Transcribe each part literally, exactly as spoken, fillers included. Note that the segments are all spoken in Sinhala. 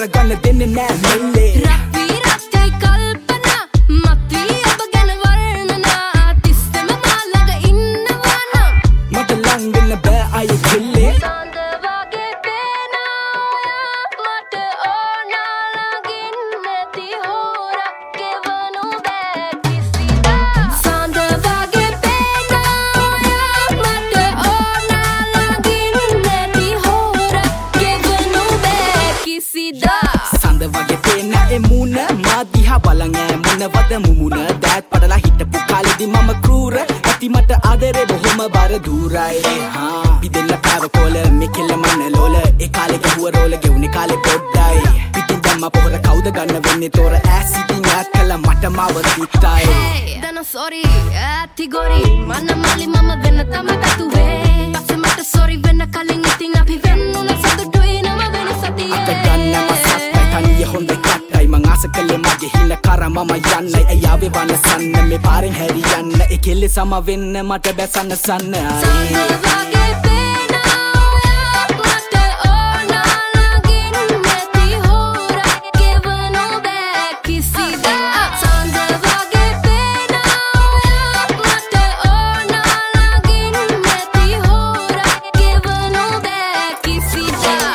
කරගන්න දෙන්නේ නෑ මෙල්ලේ රත්වි රත්යයි කල්පනා මත්වි ඔබ ගැන වර්ණනා තිස්සම මා ළඟ ඉන්නවා නම් මට ලං වෙන්න බෑ අය කෙල්ලේ සඳ වගේ පේනා මට ඕනා ළඟින් නැති හොරක් ගෙවනු බෑ කිසිදා සඳ වගේ පේනා මට ඕනා ළඟින් නැති හොරක් ගෙවනු බෑ කිසිදා සඳ වගේ පේන එමුණ මා දිහා බලන් ඈ මොනවද මුමුණ දෑත් පඩලා හිටපු කාලෙදි මම ක්‍රූර ඇති මට ආදරේ බොහොම බර දුරයි හා පිදෙන්න පැව කොල මෙකෙල්ල මන ලෝල ඒ කාලේ ගැහුව රෝල ගෙවුනේ කාලේ පොඩ්ඩයි පිටින් දැම්ම පොර කවුද ගන්න වෙන්නේ තොර ඈස් ඉතින් ඈත් කළා මට මාව තිත්තයි දන සෝරි ඇති ගොරි මන මලි මම වෙන්න තම පැතුවේ පස්සේ මට සෝරි වෙන්න කලින් ඉතින් අපි වෙන්නුන සතුටුයි නම වෙන සතියේ අත ගන්න මසස්පයි තනිය හොඳ කට්ටයි මං ආස කළේ මගේ හින කරා මම යන්නයි අයාවේ වනසන්න මේ පාරෙන් හැරි යන්න ඒ කෙල්ලේ සම වෙන්න මට බැසන්න සන්න වගේ පේනා මට ඕනා ළඟින් නැති හොරක් ගෙවනු බෑ කිසිදා සඳ වගේ පේනා මට ඕනා ළඟින් නැති හොරක් ගෙවනු බෑ කිසිදා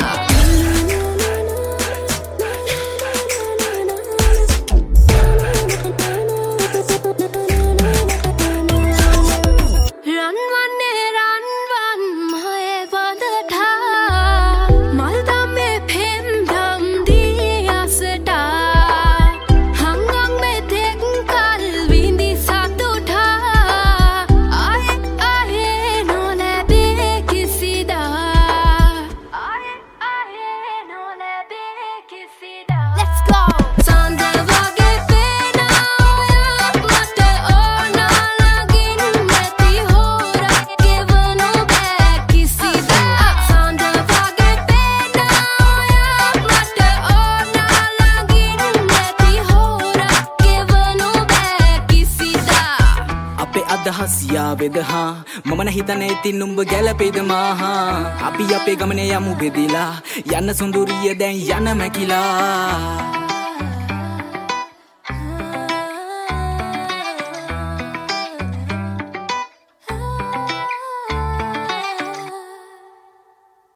රන්වන්නේ රන්වන් මයේ වදටා මල් දම්මේ පෙම් දම් දී අසටා හංගම් මේ තෙක් කල් විඳි සතුටා ආයෙ ආයෙ නොලැබේ කිසිදා ආයෙ ආයෙ නොලැබේ කිසිදා Let's go සඳ වගේ පේනා මට ඕනා ළඟින් නැති හොරක් ගෙවනු බෑ කිසිදා සඳ වගේ පේනා මට ඕනා ළඟින් නැති හොරක් ගෙවනු බෑ කිසිදා අපේ අදහස් යාවේද හා මම හිතන්නේ ඉතින් නුඹ ගැලපෙයිද මාහා අපි අපේ ගමනේ යමු බෙදිලා යන්න සුඳුරිය දැන් යන මැකිලා